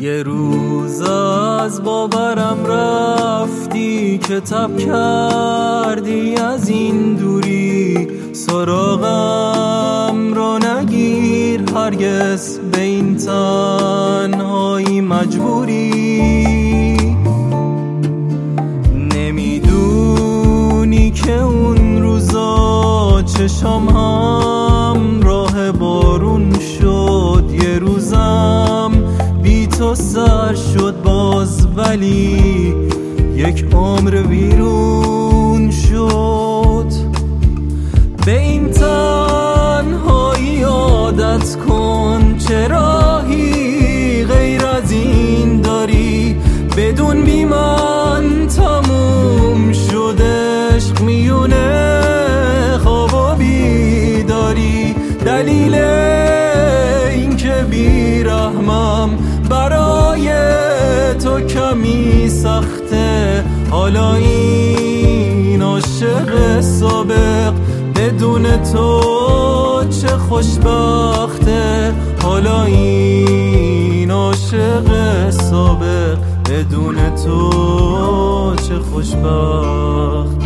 یه روز از باورم رفتی که تب کردی از این دوری، سراغم را نگیر هرگز به این تنهایی مجبوری. نمیدونی که اون روزا چشام همراه بارون شد، یه روزم بی تو سر شد باز، ولی یک عمر ویرون شد. به این تنهایی عادت کن، چه راهی غیر از این داری؟ بدون بی من تموم شد عشق میونه خواب و بیداری. دلیل این که بیرحمم برای تو کمی سخته، حالا این عاشق سابق بدون تو چه خوشبخته. حالا این عاشق سابق بدون تو چه خوشبخته.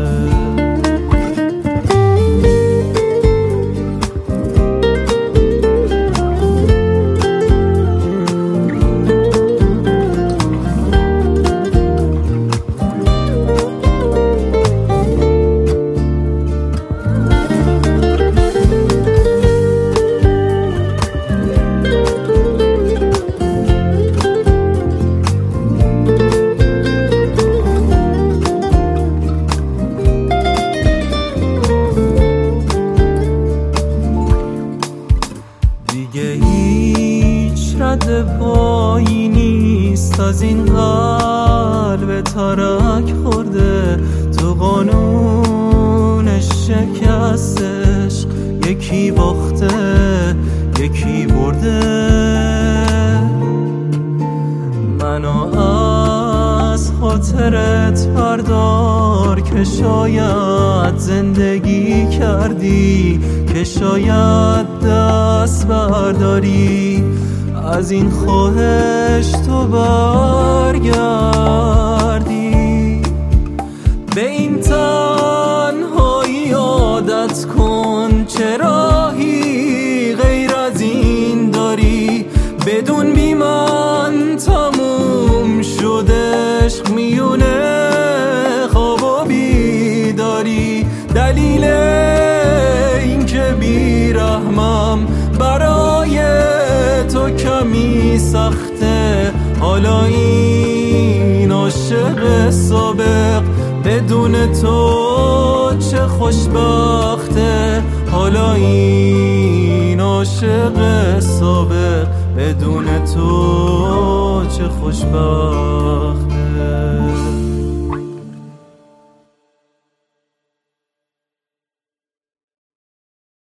دیگه هیچ رد پایی نیست از این قلب ترک خورده. تو قانون شکستش یکی باخته یکی برده. منو از خاطرت بردار که شاید زندگی کردی، که شاید دست برداری از این خواهش تو برگردی. به این تنهایی عادت کن، چه راهی غیر از این داری؟ بدون بی من تموم شد عشق میونه خواب و بیداری. دلیل این که بیرحمم برای تو کمی سخته، حالا این عاشق سابق بدون تو چه خوشبخته. حالا این عاشق سابق بدون تو چه خوشبخته.